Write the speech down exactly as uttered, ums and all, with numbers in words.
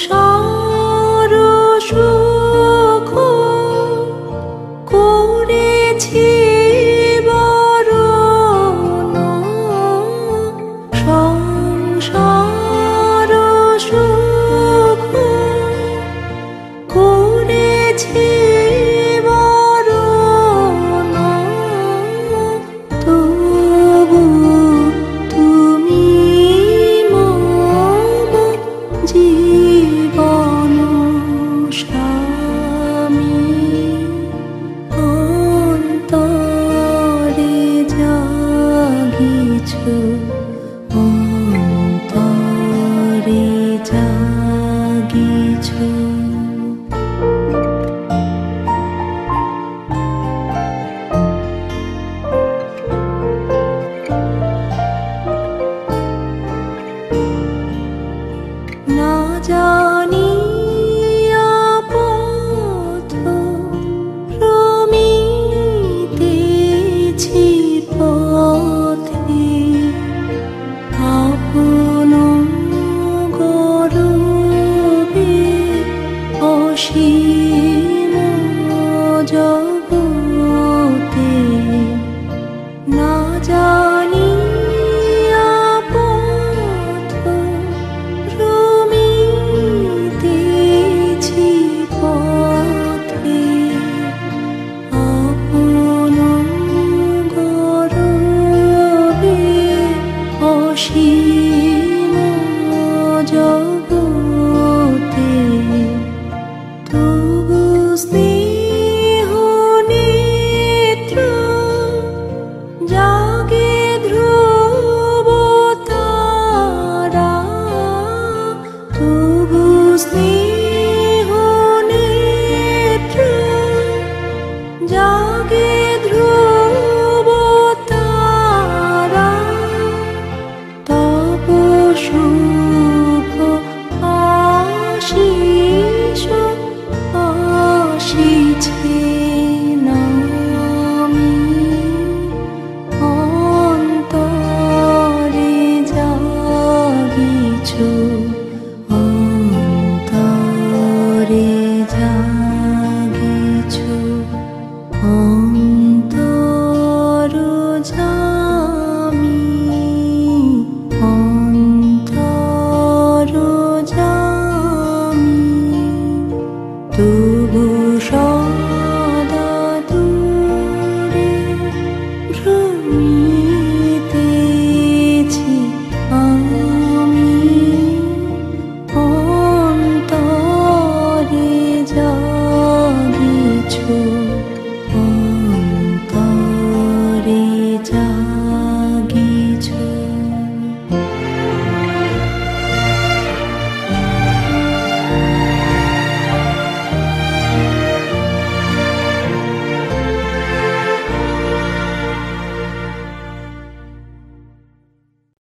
সংসার সুখ করেছি বরণ, সংসার সুখ করেছি বরণ, তবু তুমি মম জীবন স্বামী। অন্তরে জাগিছ, অন্তরে জাগিছ। না জানিয়া পথ রমিতেছি পথে, আপন গৌরবে অসীম জগতে। না জানিয়া পথ রমিতেছি পথে, আপন গৌরবে অসীম জগতে। তবু স্নেহ নেত্র জাগে ধ্রুব তারা, তবু স্নেহ নেত্র জাগে ধ্রুব তারা। তব শুভ আশীর্বাদ